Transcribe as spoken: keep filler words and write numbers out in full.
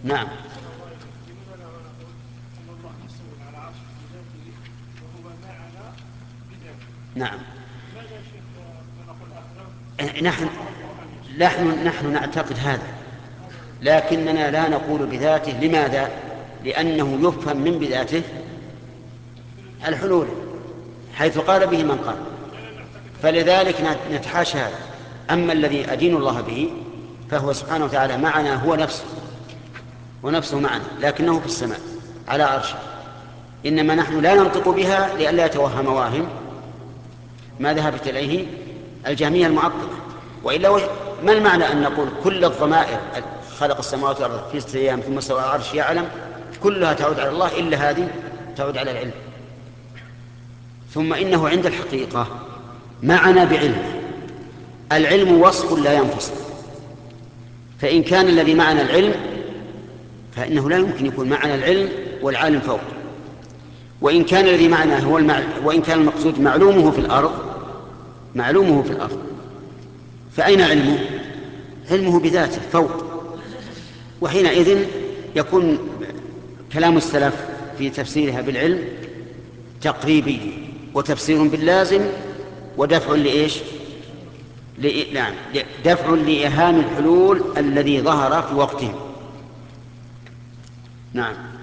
نعم. نعم. نحن نحن نحن نعتقد هذا، لكننا لا نقول بذاته. لماذا؟ لأنه يفهم من بذاته الحلول، حيث قال به من قال، فلذلك نتحاشى هذا. أما الذي أدين الله به فهو سبحانه وتعالى معنا، هو نفسه ونفسه معنا، لكنه في السماء على عرشه. إنما نحن لا ننطق بها لئلا يتوهم واهم ما ذهبت إليه الجهمية المعطلة. وإلا ما المعنى أن نقول كل الضمائر خلق السماوات والأرض في ستة أيام ثم استوى على العرش يعلم كلها تعود على الله إلا هذه تعود على العلم؟ ثم إنه عند الحقيقة معنا بعلمه. العلم وصف لا ينفصل، فإن كان الذي معنا العلم فإنه لا يمكن يكون معنا العلم والعالم فوق. وإن كان الذي معنا هو المع... وإن كان المقصود معلومه في الأرض معلومه في الأرض فأين علمه؟ علمه بذاته فوق. وحينئذ يكون كلام السلف في تفسيرها بالعلم تقريبي، وتفسير باللازم، ودفع لإيش؟ نعم، دفع لإيهام الحلول الذي ظهر في وقته. نعم.